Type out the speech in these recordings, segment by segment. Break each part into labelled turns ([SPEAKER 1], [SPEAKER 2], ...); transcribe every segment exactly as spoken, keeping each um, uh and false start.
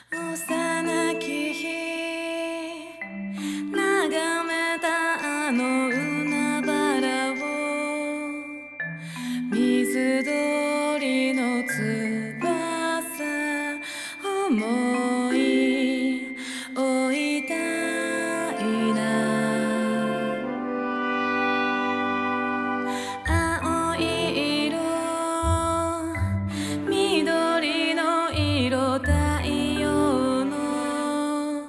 [SPEAKER 1] 幼き日眺めたあの海原を水鳥の翼思い追いたいな青い色緑の色太陽の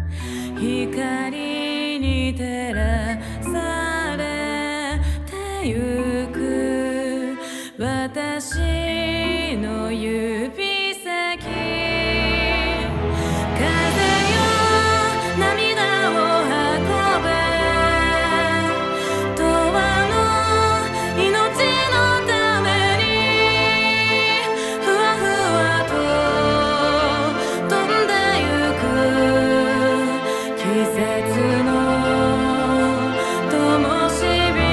[SPEAKER 1] 光に照らされてゆく私の指先風よ涙を運べ永遠の命のためにふわふわと飛んでゆく季節の灯火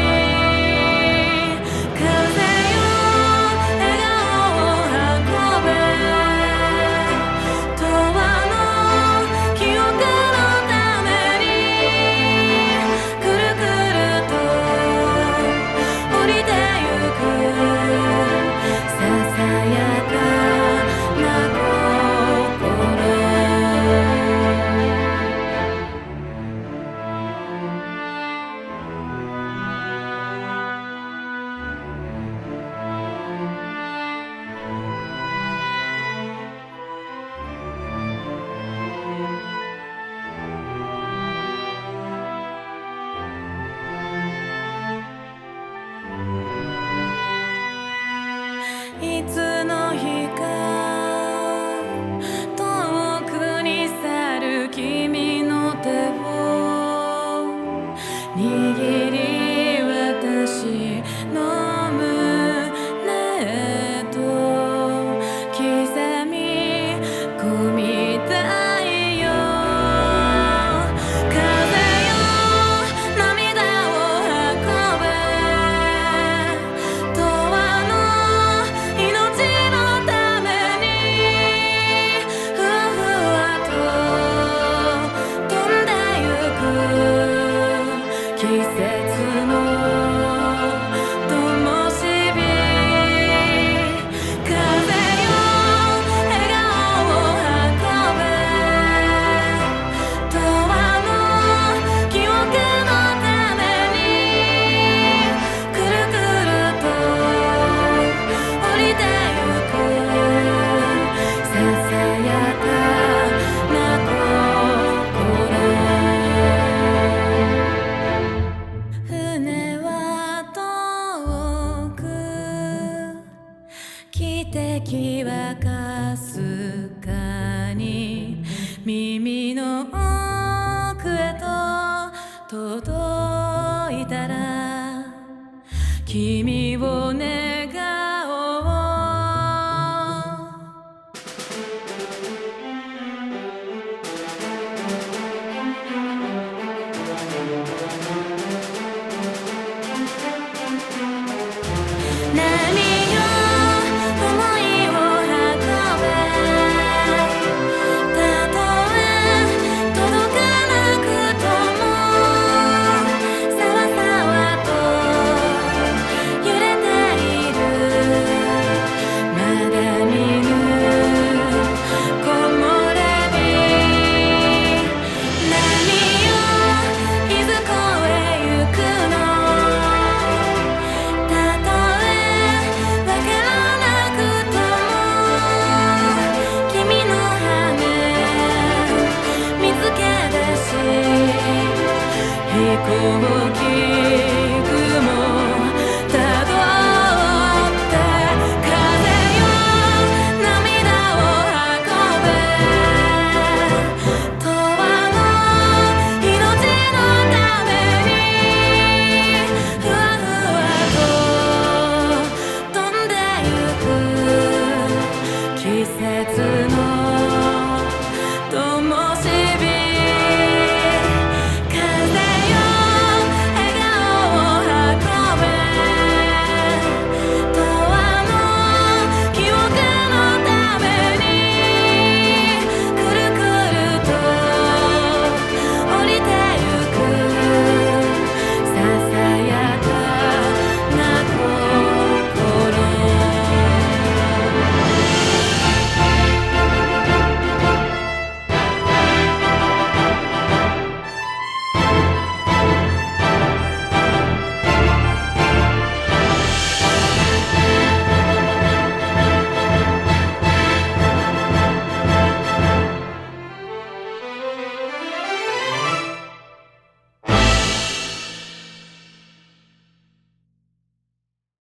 [SPEAKER 1] 風よ笑顔を運べ永遠の記憶のためにくるくると降りてゆくささやかな心いつの日か遠くに去る君の手を握り私の胸へと刻み込みたいよ風よ涙を運べ永遠の命のためにふわふわと飛んでゆく季節の灯火風よ笑顔を運べ永遠の記憶のためにくるくると降りてゆくささやかな心船は遠く汽笛はかすかに耳